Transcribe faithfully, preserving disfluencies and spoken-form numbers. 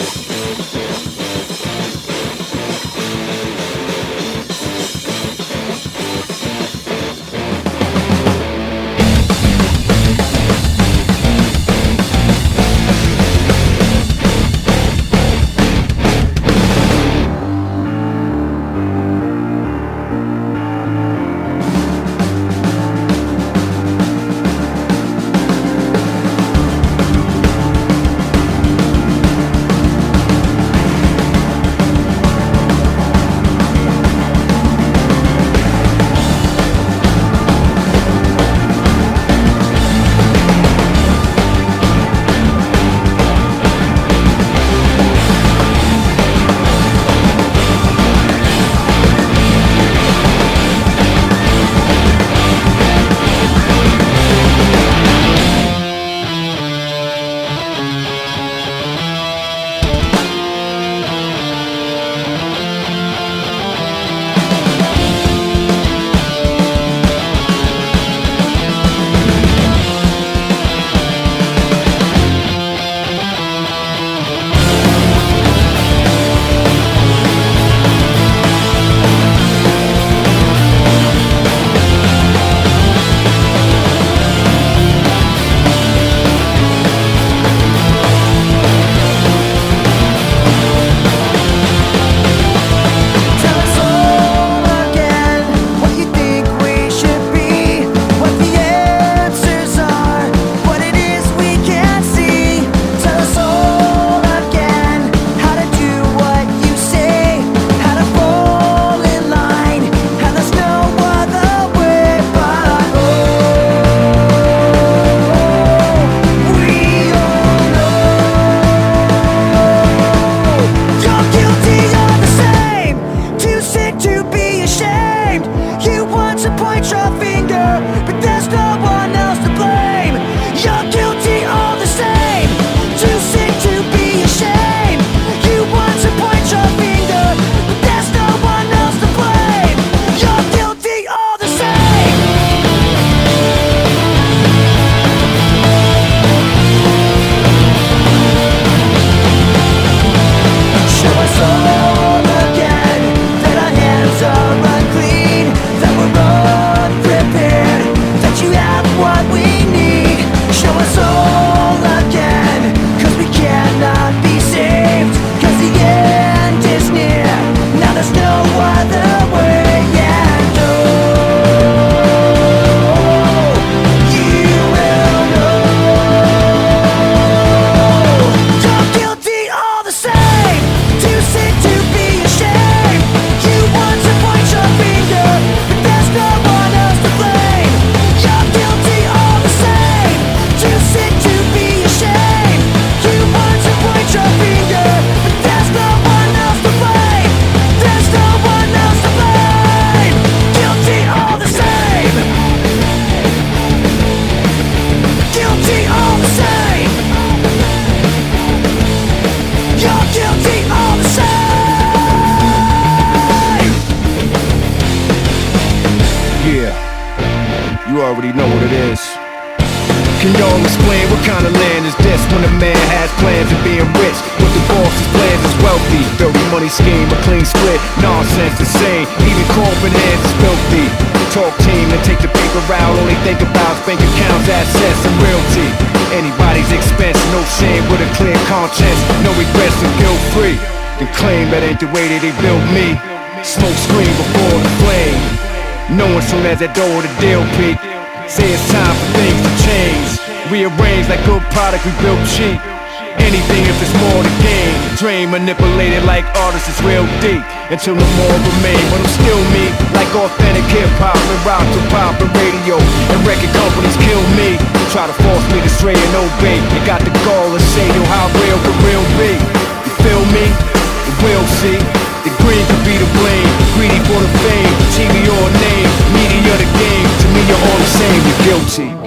You already know what it is. Can y'all explain what kind of land is this when a man has plans of being rich, but the boss's plans is wealthy? Dirty money scheme, a clean split, nonsense insane. Even corporate hands is filthy. Talk team and take the paper out, only think about bank accounts, assets, and realty. Anybody's expense, no shame with a clear conscience, no regrets and guilt free. Then claim that ain't the way that they built me. Smoke screen before the flame, knowing soon as that door the deal peak. Say it's time for things to change, rearrange like good product we built cheap. Anything if it's more to gain, drain manipulated like artists is real deep, until no more remain. But I'm still me, like authentic hip-hop and rock to pop and radio, and record companies kill me, try to force me to stray and obey. They got the gall to say, yo, how real could real be? You feel me? You will see. The green could be the blame, greedy for the fame, T V or name, media the game. To me you're all the same, you're guilty.